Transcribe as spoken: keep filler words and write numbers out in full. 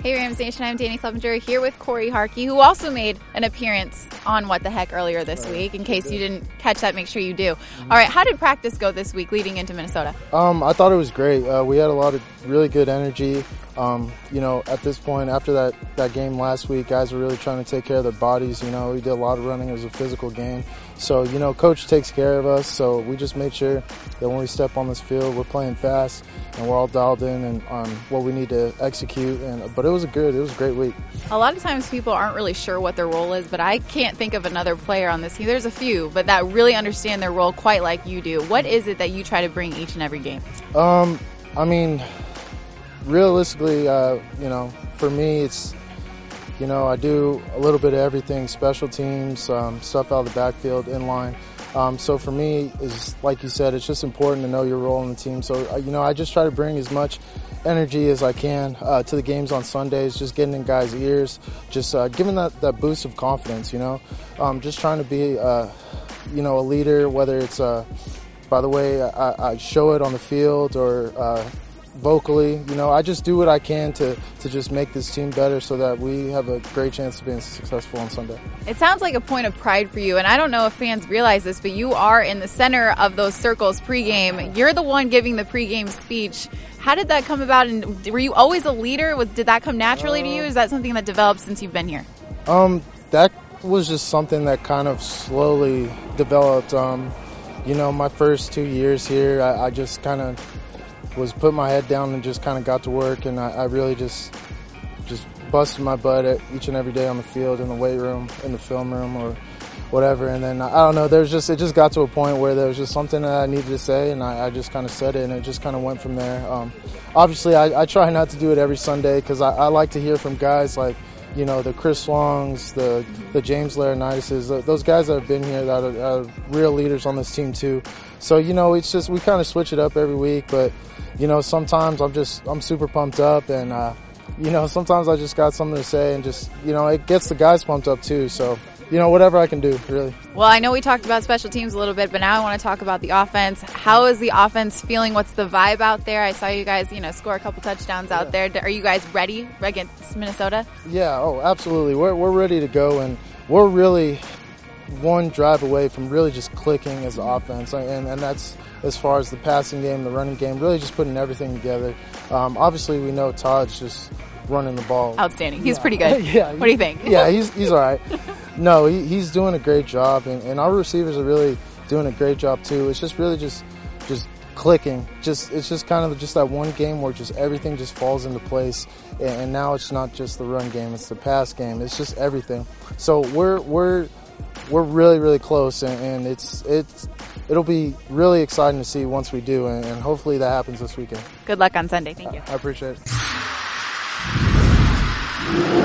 Hey Rams Nation, I'm Danny Clevenger here with Corey Harkey, who also made an appearance on What the Heck earlier this week. In case you didn't catch that, make sure you do. All right, how did practice go this week leading into Minnesota? Um, I thought it was great. Uh, we had a lot of really good energy. Um, you know, at this point, after that, that game last week, guys were really trying to take care of their bodies. You know, we did a lot of running. It was a physical game. So, you know, coach takes care of us. So we just made sure that when we step on this field, we're playing fast and we're all dialed in and on what we need to execute. And but it was a good, it was a great week. A lot of times people aren't really sure what their role is, but I can't think of another player on this team. There's a few, but that really understand their role quite like you do. What is it that you try to bring each and every game? Um, I mean, realistically, uh, you know, for me, it's, you know, I do a little bit of everything, special teams, um, stuff out of the backfield, inline. Um, so for me, is like you said, it's just important to know your role in the team. So, uh, you know, I just try to bring as much energy as I can uh, to the games on Sundays, just getting in guys' ears, just uh, giving that, that boost of confidence, you know. Um, just trying to be, uh, you know, a leader, whether it's, uh, by the way, I, I show it on the field or uh, vocally. You know, I just do what I can to, to just make this team better so that we have a great chance of being successful on Sunday. It sounds like a point of pride for you, and I don't know if fans realize this, but you are in the center of those circles pregame. You're the one giving the pregame speech. How did that come about, and were you always a leader? Did that come naturally uh, to you? Is that something that developed since you've been here? Um, that was just something that kind of slowly developed. Um, you know, my first two years here, I, I just kind of was put my head down and just kind of got to work, and I, I really just just busted my butt at each and every day on the field, in the weight room, in the film room, or whatever. And then I don't know, there's just it just got to a point where there was just something that I needed to say, and I, I just kind of said it, and it just kind of went from there. Um, obviously, I, I try not to do it every Sunday because I, I like to hear from guys like, you know, the Chris Longs, the the James Laurinaitis, those guys that have been here that are, are real leaders on this team too. So, you know, it's just we kind of switch it up every week, but you know, sometimes I'm just I'm super pumped up, and uh, you know, sometimes I just got something to say, and just, you know, it gets the guys pumped up too. So, you know, whatever I can do, really. Well, I know we talked about special teams a little bit, but now I want to talk about the offense. How is the offense feeling? What's the vibe out there? I saw you guys, you know, score a couple touchdowns out yeah. there. Are you guys ready against Minnesota? Yeah, oh, absolutely. We're we're ready to go, and we're really one drive away from really just clicking as an offense, and and that's as far as the passing game, the running game, really just putting everything together. Um, obviously, we know Todd's just running the ball. Outstanding. He's yeah. pretty good. yeah. What do you think? Yeah, he's he's all right. No, he, he's doing a great job, and, and our receivers are really doing a great job too. It's just really just just clicking. Just it's just kind of just that one game where just everything just falls into place, and, and now it's not just the run game, it's the pass game. It's just everything. So we're we're we're really really close, and, and it's it's it'll be really exciting to see once we do, and, and hopefully that happens this weekend. Good luck on Sunday. Thank you. I, I appreciate it.